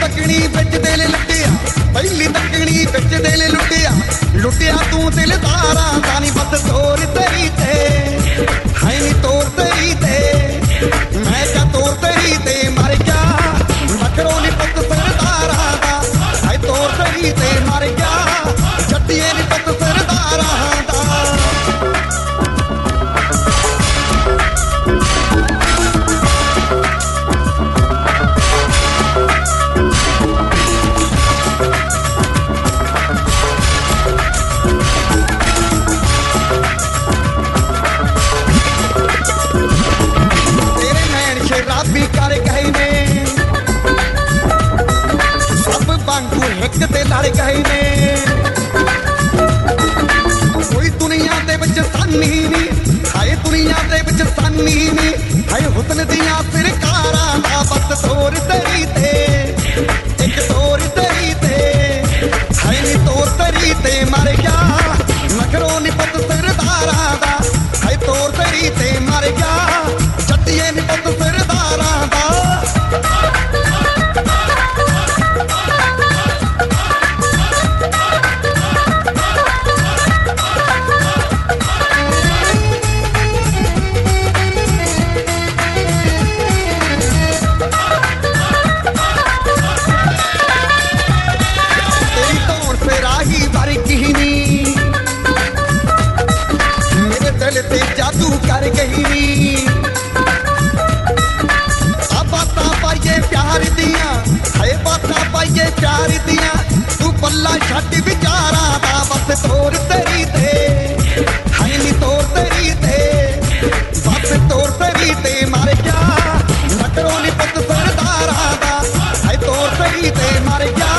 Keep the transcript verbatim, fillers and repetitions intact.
तकनी बिच दिल लुटिया पहली तकनी बिच दिल लुटिया लुटिया तू दिलदारा दा नी बस तोर तेरी ते है नी तोर तेरी ते मैं क्या तोर तेरी ते मर गया मकरों नी पत सरदारा दा है तोर तेरी ते मर गया जट्टिए नी पत सरदारा दा कर गए ने सब वांगू हिक ते लड़ गए ने कोई दुनिया दे विच सानी नी हाय दुनिया दे विच सानी नी हाय हुस्न दियां सरकारां दा बस तोर तेरी ते एक तोर तेरी ते हाय नी तोर तेरी ते मर गया नखरों नी पत सरदारां दा हाय तोर तेरी ते मर गया जट्टिए नी पत सरदारां दा जादू कर गई नी बातां पाइए प्यार दियां है बातां पाइए प्यार दियां तू पल्ला छड्ड विचारां दा बस तोर तेरी ते है नी तोर तेरी ते बस तोर तेरी ते मर गया नकरों नी पत सरदारां दा है तोर तेरी ते मर गया